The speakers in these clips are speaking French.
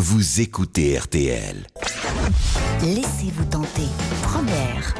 vous écoutez RTL. Laissez-vous tenter. Première.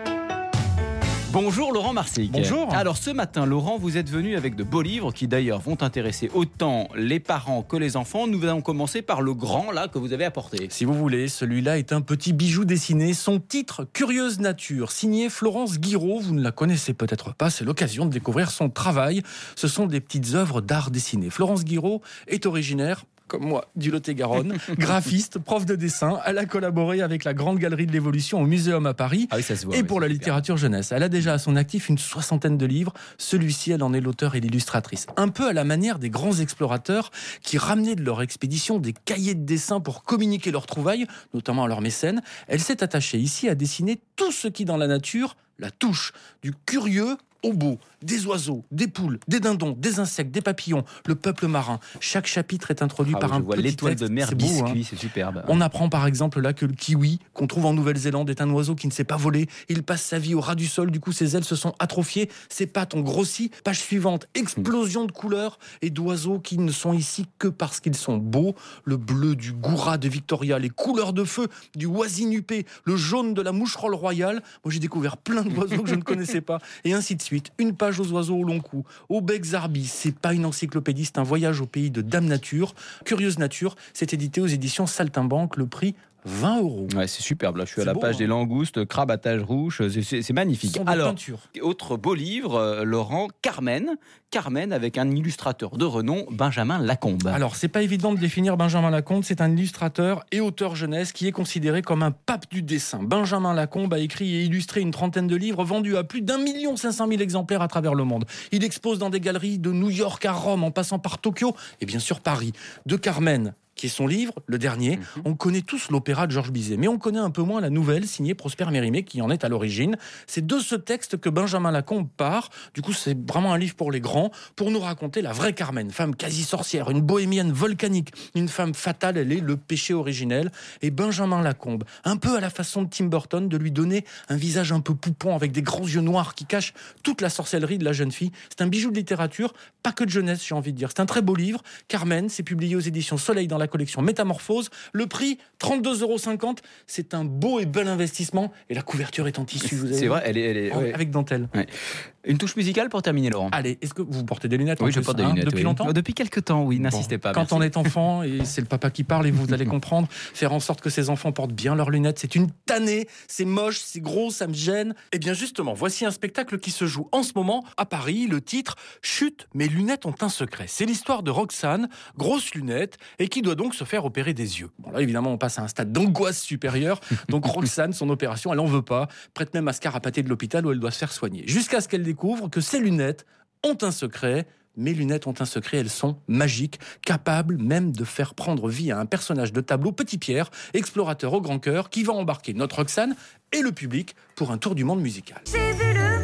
Bonjour Laurent Marsic. Bonjour. Alors ce matin, Laurent, vous êtes venu avec de beaux livres qui d'ailleurs vont intéresser autant les parents que les enfants. Nous allons commencer par le grand là que vous avez apporté. Si vous voulez, celui-là est un petit bijou dessiné. Son titre, Curieuse Nature, signé Florence Guiraud. Vous ne la connaissez peut-être pas, c'est l'occasion de découvrir son travail. Ce sont des petites œuvres d'art dessiné. Florence Guiraud est originaire, comme moi, du Lot-et-Garonne, graphiste, prof de dessin. Elle a collaboré avec la Grande Galerie de l'Évolution au Muséum à Paris. Ah oui, ça se voit, et oui, pour la super. littérature jeunesse. Elle a déjà à son actif une 60aine de livres. Celui-ci, elle en est l'auteur et l'illustratrice. Un peu à la manière des grands explorateurs qui ramenaient de leur expédition des cahiers de dessin pour communiquer leurs trouvailles, notamment à leurs mécènes. Elle s'est attachée ici à dessiner tout ce qui, dans la nature, la touche. Du curieux au beau, des oiseaux, des poules, des dindons, des insectes, des papillons, le peuple marin. Chaque chapitre est introduit par un petit l'étoile texte. de mer C'est beau, biscuit, hein. c'est superbe. On apprend par exemple là que le kiwi, qu'on trouve en Nouvelle-Zélande, est un oiseau qui ne sait pas voler. Il passe sa vie au ras du sol, du coup ses ailes se sont atrophiées, ses pattes ont grossi. Page suivante, explosion de couleurs et d'oiseaux qui ne sont ici que parce qu'ils sont beaux. Le bleu du goura de Victoria, les couleurs de feu du oisinupé, le jaune de la moucherolle royale. Moi j'ai découvert plein d'oiseaux que je ne connaissais pas. Et ainsi de suite. Une page aux oiseaux au long cou, au bec zarbi. C'est pas une encyclopédie, c'est un voyage au pays de Dame Nature. Curieuse Nature, c'est édité aux éditions Saltimbanque, le prix 20 €. Ouais, c'est superbe. Là, je suis à C'est la beau, page hein. des langoustes, crabe à taches rouges. C'est magnifique. Ce sont des Alors, peintures. autre beau livre, Laurent, Carmen. Carmen avec un illustrateur de renom, Benjamin Lacombe. Alors, c'est pas évident de définir Benjamin Lacombe. C'est un illustrateur et auteur jeunesse qui est considéré comme un pape du dessin. Benjamin Lacombe a écrit et illustré une trentaine de livres vendus à plus d'1,5 million exemplaires à travers le monde. Il expose dans des galeries de New York à Rome, en passant par Tokyo et bien sûr Paris. De Carmen, qui est son livre, le dernier. On connaît tous l'opéra de Georges Bizet, mais on connaît un peu moins la nouvelle signée Prosper Mérimée, qui en est à l'origine. C'est de ce texte que Benjamin Lacombe part. Du coup, c'est vraiment un livre pour les grands, pour nous raconter la vraie Carmen, femme quasi sorcière, une bohémienne volcanique, une femme fatale, elle est le péché originel. Et Benjamin Lacombe, un peu à la façon de Tim Burton, de lui donner un visage un peu poupon, avec des grands yeux noirs qui cachent toute la sorcellerie de la jeune fille. C'est un bijou de littérature, pas que de jeunesse, j'ai envie de dire. C'est un très beau livre. Carmen, c'est publié aux éditions Soleil dans la collection Métamorphose. Le prix, 32,50 €. C'est un beau et bel investissement. Et la couverture est en tissu. Vous avez C'est vu, vrai, elle est ouais. avec dentelle. Ouais. Une touche musicale pour terminer, Laurent. Allez, est-ce que vous portez des lunettes en Oui, je plus, porte des hein, lunettes. depuis oui. longtemps? Depuis quelques temps, oui. N'insistez Bon, pas. Quand merci. on est enfant, et c'est le papa qui parle, et vous allez comprendre, faire en sorte que ses enfants portent bien leurs lunettes, c'est une tannée, c'est moche, c'est gros, ça me gêne. Et bien justement, voici un spectacle qui se joue en ce moment à Paris. Le titre, Chut, mes lunettes ont un secret. C'est l'histoire de Roxane, grosse lunette, et qui doit donc se faire opérer des yeux. Bon là, évidemment, on passe à un stade d'angoisse supérieure. Donc Roxane, son opération, elle en veut pas. Prête même à se carapater de l'hôpital où elle doit se faire soigner. Jusqu'à ce qu'elle découvre que ses lunettes ont un secret. Mes lunettes ont un secret, elles sont magiques, capables même de faire prendre vie à un personnage de tableau, Petit Pierre, explorateur au grand cœur, qui va embarquer notre Roxane et le public pour un tour du monde musical. J'ai vu le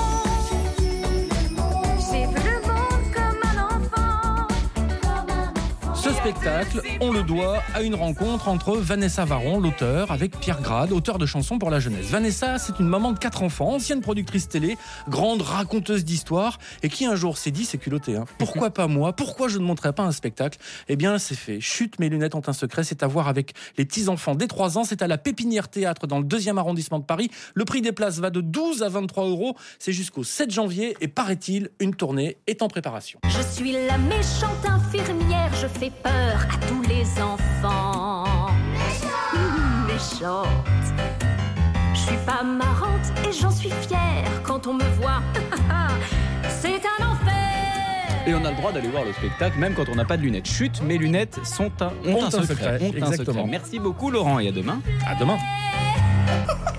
monde, j'ai vu le monde comme un enfant. Ce spectacle, on le doit à une rencontre entre Vanessa Varon, l'auteur, avec Pierre Grade, auteur de chansons pour la jeunesse. Vanessa, c'est une maman de 4 enfants, ancienne productrice télé, grande raconteuse d'histoire, et qui un jour s'est dit, c'est culotté, hein, pourquoi pas moi? Pourquoi je ne montrerais pas un spectacle? Eh bien, c'est fait. Chut, mes lunettes ont un secret. C'est à voir avec les petits-enfants dès 3 ans. C'est à la Pépinière Théâtre dans le 2e arrondissement de Paris. Le prix des places va de 12 à 23 €. C'est jusqu'au 7 janvier et paraît-il, une tournée est en préparation. Je suis la méchante infirmière, je fais peur à tous les enfants. Méchante. Je suis pas marrante et j'en suis fière. Quand on me voit, c'est un enfer. Et on a le droit d'aller voir le spectacle, même quand on n'a pas de lunettes. Chut, mes lunettes ont un secret. Ont un Exactement. secret. Merci beaucoup, Laurent, et à demain. À demain.